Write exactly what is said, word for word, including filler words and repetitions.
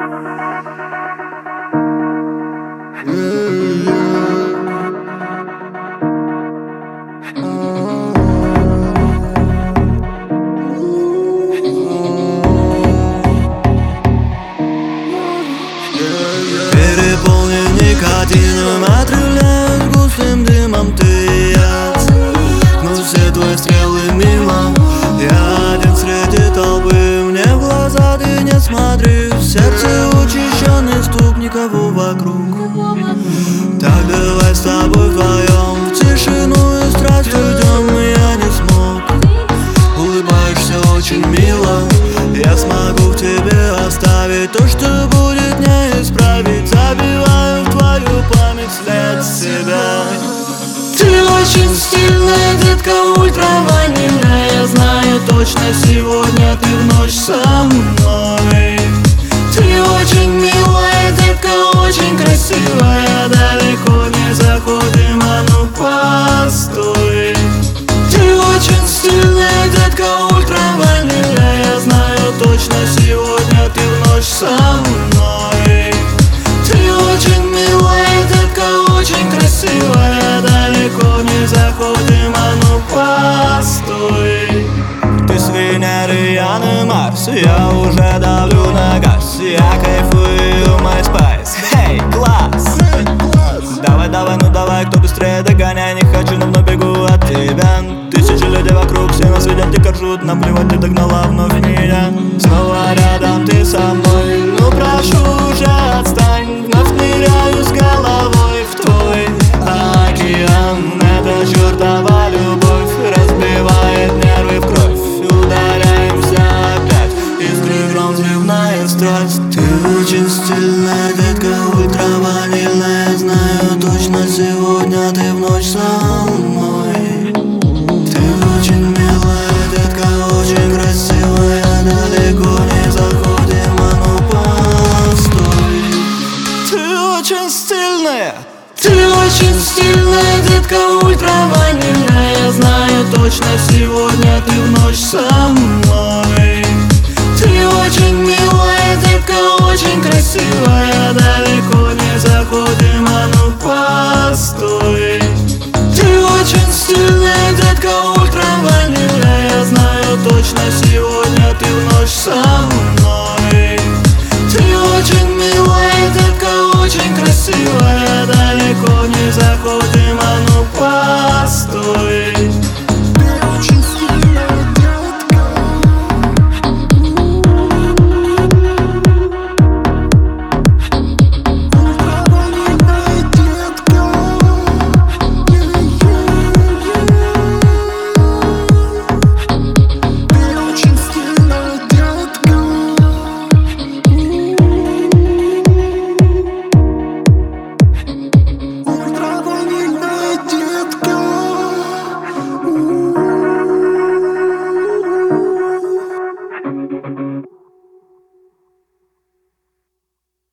Переполнен никотином, отравляют густым дымом ты и я. Но все твои стрелы мимо, я один среди толпы. Мне в глаза ты не смотри, в сердце учащенный стук, никого вокруг. Так давай с тобой вдвоем в тишину и страсть уйдем. Я не смог, улыбаешься очень мило. Я смогу в тебе оставить то, что будет не исправить. Забиваю в твою память след себя. Ты очень стильная, детка, ультраванильная. Я знаю точно, сегодня ты в ночь со мной. Ты очень милая, детка, очень красивая. Далеко не заходим, а ну постой. Ты очень стильная, детка, ультраванильная. Я знаю точно, сегодня ты в ночь со мной. Ты очень милая, детка, очень красивая. Далеко не заходим, а ну постой. Ты с Венеры, я на Марс, я уже давлю на газ. Я кайфую, MySpace, хей, класс. Давай, давай, ну давай, кто быстрее догоняй. Не хочу, но вновь бегу от тебя. Тысячи людей вокруг, все нас видят, дико ржут. Наплевать, ты догнала вновь меня. Снова рядом ты со мной. Ну прошу уже отстань. Вновь ныряю с головой в твой океан. Эта чертова любовь разбивает нервы в кровь. Ударяемся опять, искры гром, взрывная страсть. Ты очень стильная, детка, ультраванильная. Знаю точно, сегодня ты в ночь со мной. Ты очень милая, детка, очень красивая. Далеко не заходим, а ну постой. Ты очень стильная. Ты очень стильная, детка, ультраванильная. Я знаю точно, сегодня ты в ночь со мной. Ты очень милая, детка, очень красивая. Далеко не заходим, а ну постой. Ты очень стильная, детка, ультраванильная. Я знаю точно, сегодня ты в ночь со мной. Ты очень милая, детка, очень красивая. Далеко не заходим, а ну